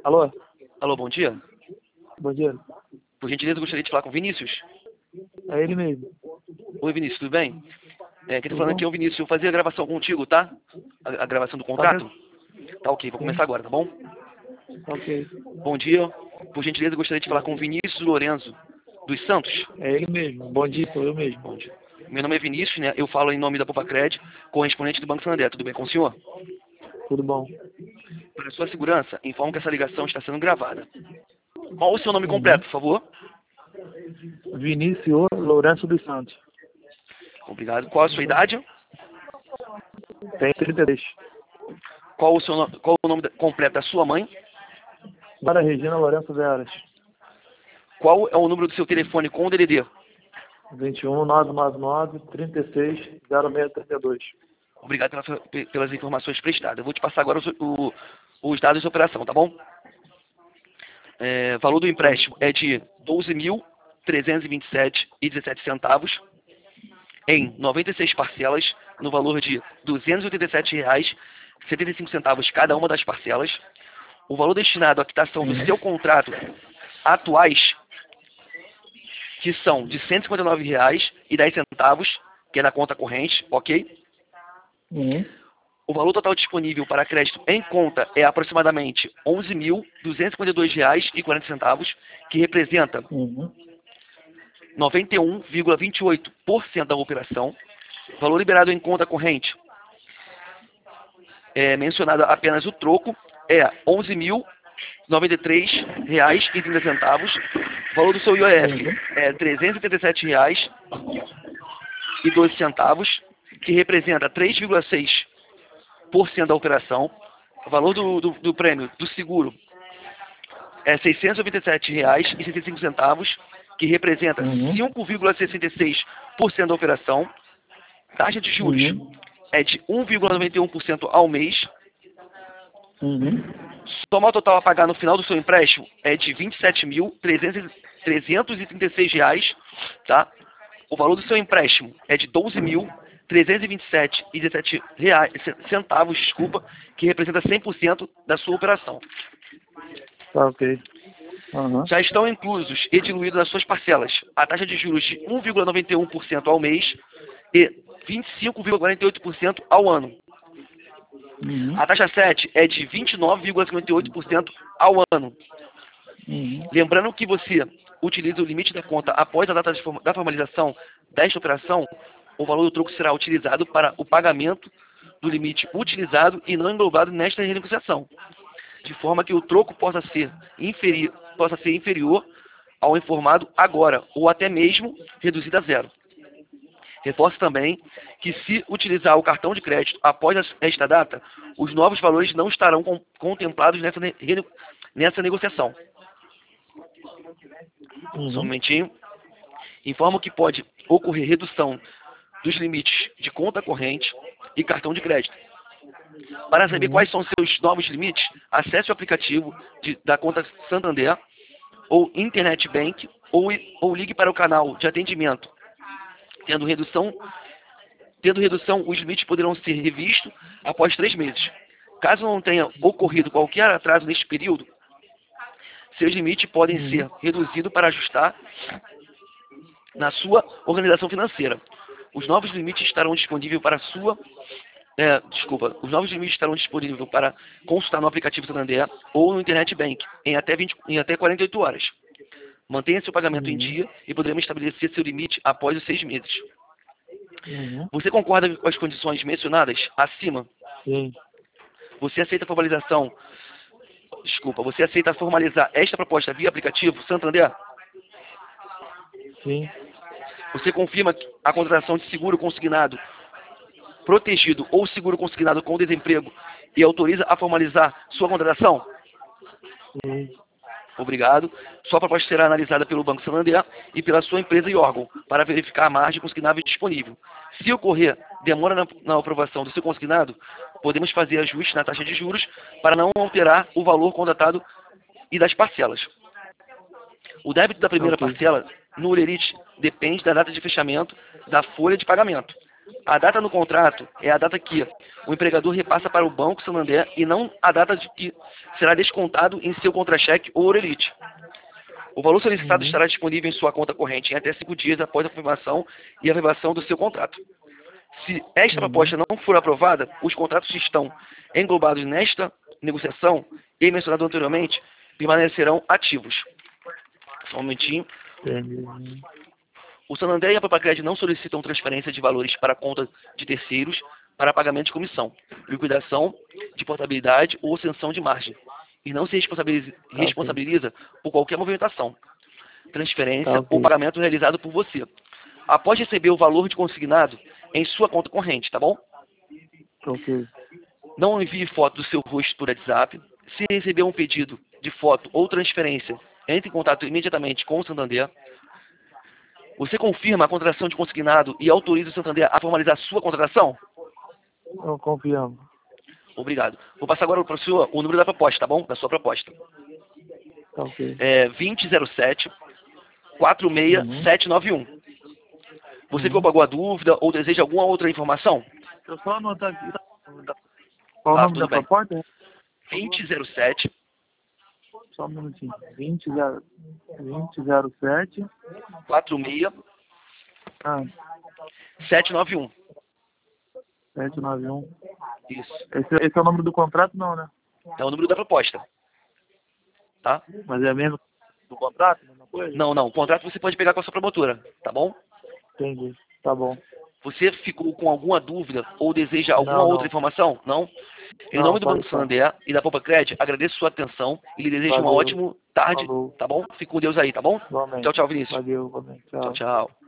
Alô? Alô, bom dia. Bom dia. Por gentileza, eu gostaria de falar com o Vinícius. É ele mesmo. Oi, Vinícius, tudo bem? Quem tá Tudo falando bom? aqui é o Vinícius. Eu vou fazer a gravação contigo, tá? A gravação do Tá contrato? vendo? Tá ok, vou Sim. começar agora, tá bom? Tá ok. Bom dia. Por gentileza, eu gostaria de falar com o Vinícius Lorenzo dos Santos. É ele mesmo. Bom dia, sou eu mesmo. Bom dia. Meu nome é Vinícius, né? Eu falo em nome da Popacred, correspondente do Banco Santander. Tudo bem com o senhor? Tudo bom? Para sua segurança, informo que essa ligação está sendo gravada. Qual o seu nome Uhum. completo, por favor? Vinícius Lourenço dos Santos. Obrigado. Qual a sua idade? Tem 33. Qual o nome completo da sua mãe? Mara Regina Lourenço Veras. Qual é o número do seu telefone com o DDD? 21 999 36 0632. Obrigado pelas informações prestadas. Eu vou te passar agora os dados de operação, tá bom? Valor do empréstimo é de R$ 12.327,17 em 96 parcelas, no valor de R$ 287,75 cada uma das parcelas. O valor destinado à quitação do seu contrato atuais, que são de R$ 159,10, que é na conta corrente, ok? Uhum. O valor total disponível para crédito em conta é aproximadamente R$ 11.252,40, que representa Uhum. 91,28% da operação. O valor liberado em conta corrente, mencionado apenas o troco, é R$ 11.093,30. O valor do seu IOF é R$ 387,12, que representa 3,6% da operação. O valor do prêmio do seguro é R$ 697,65, que representa Uhum. 5,66% da operação. Taxa de juros Uhum. é de 1,91% ao mês. Uhum. Soma total a pagar no final do seu empréstimo é de R$ 27.336, tá? O valor do seu empréstimo é de R$ 12.327,17, desculpa, que representa 100% da sua operação. Tá ok. Uhum. Já estão inclusos e diluídos nas suas parcelas a taxa de juros de 1,91% ao mês e 25,48% ao ano. Uhum. A taxa 7 é de 29,58% ao ano. Uhum. Lembrando que você utiliza o limite da conta após a data da formalização desta operação, o valor do troco será utilizado para o pagamento do limite utilizado e não englobado nesta renegociação, de forma que o troco possa ser inferior ao informado agora, ou até mesmo reduzido a zero. Reforço também que, se utilizar o cartão de crédito após esta data, os novos valores não estarão contemplados nessa negociação. Só um Uhum. momentinho. Informo que pode ocorrer redução dos limites de conta corrente e cartão de crédito. Para saber Uhum. quais são seus novos limites, acesse o aplicativo da conta Santander ou Internet Bank ou ligue para o canal de atendimento. Tendo redução, os limites poderão ser revistos após 3 meses. Caso não tenha ocorrido qualquer atraso neste período, seus limites podem Uhum. ser reduzidos para ajustar na sua organização financeira. Os novos limites estarão disponíveis para os novos limites estarão disponíveis para consultar no aplicativo Santander ou no Internet Bank em até 48 horas. Mantenha seu pagamento em Uhum. dia e poderemos estabelecer seu limite após os 6 meses. Uhum. Você concorda com as condições mencionadas acima? Sim. Você aceita formalizar esta proposta via aplicativo Santander? Sim. Você confirma a contratação de seguro consignado protegido ou seguro consignado com desemprego e autoriza a formalizar sua contratação? Sim. Obrigado. Sua proposta será analisada pelo Banco Santander e pela sua empresa e órgão para verificar a margem consignável disponível. Se ocorrer demora na aprovação do seu consignado, podemos fazer ajuste na taxa de juros para não alterar o valor contratado e das parcelas. O débito da primeira Ok. parcela no Lerite depende da data de fechamento da folha de pagamento. A data no contrato é a data que o empregador repassa para o Banco Santander e não a data de que será descontado em seu contra-cheque ou orelite. O valor solicitado Uhum. estará disponível em sua conta corrente em até 5 dias após a confirmação e a renovação do seu contrato. Se esta Uhum. proposta não for aprovada, os contratos que estão englobados nesta negociação e mencionado anteriormente permanecerão ativos. Só um momentinho. Entendi. O Santander e a Propacred não solicitam transferência de valores para conta de terceiros para pagamento de comissão, liquidação de portabilidade ou sanção de margem, e não se Tá ok. responsabiliza por qualquer movimentação, Tá transferência ou ok. pagamento realizado por você. Após receber o valor de consignado em sua conta corrente, tá bom? Ok. Não envie foto do seu rosto por WhatsApp. Se receber um pedido de foto ou transferência, entre em contato imediatamente com o Santander. Você confirma a contratação de consignado e autoriza o Santander a formalizar sua contratação? Eu confiamos. Obrigado. Vou passar agora para o senhor o número da proposta, tá bom? Da sua proposta. Tá ok. É 2007 Uhum. 46791. Você ficou Uhum. com alguma dúvida ou deseja alguma outra informação? Deixa eu só anotar aqui. Qual o Ah, nome da tudo bem. proposta? Por favor. 2007 Só um minutinho. 2007. 46791. Ah, 791. Isso. Esse é o número do contrato, não, né? É o número da proposta, tá? Mas é mesmo do contrato? Mesma coisa? Não, não. O contrato você pode pegar com a sua promotora, tá bom? Entendi. Tá bom. Você ficou com alguma dúvida ou deseja alguma Não, outra não. informação? Não? Em Não, nome do pode Banco ficar. Santander e da Propacred, agradeço sua atenção e lhe desejo uma Valeu. ótima tarde, Falou. tá bom? Fique com Deus aí, tá bom? Tchau, Igualmente. tchau, Vinícius. Valeu, igualmente. Tchau, Tchau. tchau.